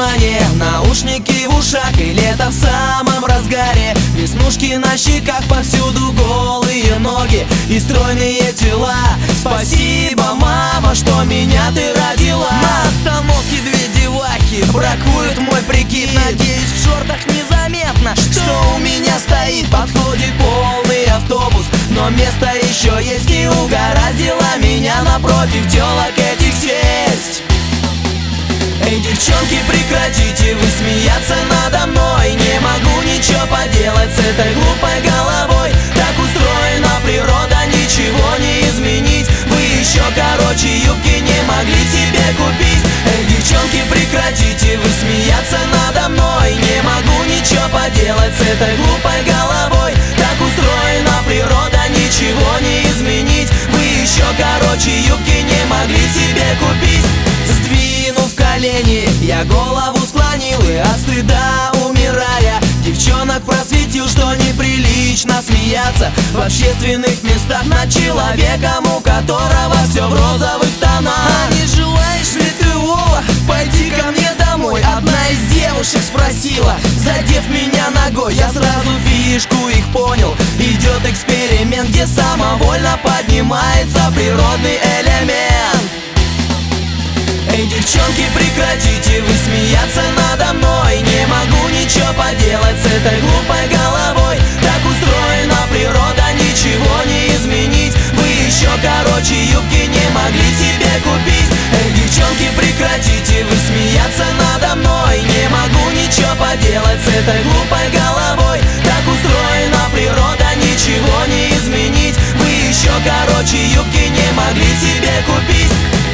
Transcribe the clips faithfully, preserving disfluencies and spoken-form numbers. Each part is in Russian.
внимание, наушники в ушах, и лето в самом разгаре. Веснушки на щеках, повсюду голые ноги и стройные тела. Спасибо, мама, что меня ты родила. На остановке две девахи бракуют мой прикид. Надеюсь, в шортах незаметно, что у меня стоит. Подходит полный автобус, но место еще есть. И угораздило меня напротив телок этих сесть. Эй, девчонки, прекратите вы смеяться надо мной. Не могу ничего поделать с этой глупой головой. Так устроена природа, ничего не изменить. Вы еще короче юбки не могли себе купить. Эй, девчонки, прекратите вы смеяться надо мной. Не могу ничего поделать с этой глупой головой. Так устроена природа, ничего не изменить. Вы еще короче юбки не могли себе купить. Сдвинув колени, я голову склонил и от стыда умирая, девчонок просветил, что неприлично смеяться в общественных местах над человеком, у которого все в розовых тонах. А не желаешь ли ты, Вова, пойди ко мне домой? Одна из девушек спросила, задев меня ногой. Я сразу фишку их понял. Идет эксперимент, где самовольно поднимается природный элемент. Эй, девчонки, прекратите вы смеяться надо мной. Не могу ничего поделать с этой глупой головой. Так устроена природа, ничего не изменить. Вы еще короче юбки не могли себе купить. Эй, девчонки, прекратите вы смеяться надо мной. Не могу ничего поделать с этой глупой головой. Так устроена природа, ничего не изменить. Вы еще короче юбки не могли себе купить.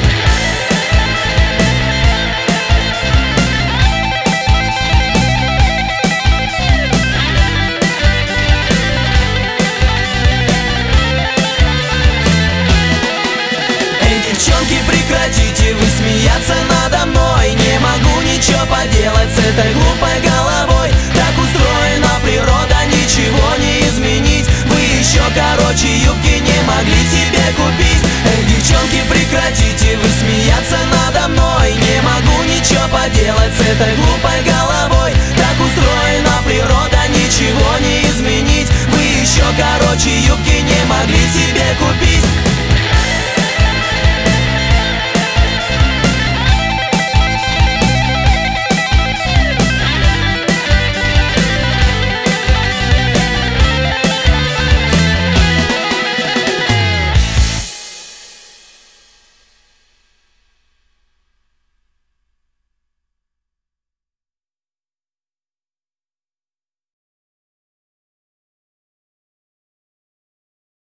Девчонки, прекратите вы смеяться надо мной. Не могу ничего поделать с этой глупой головой.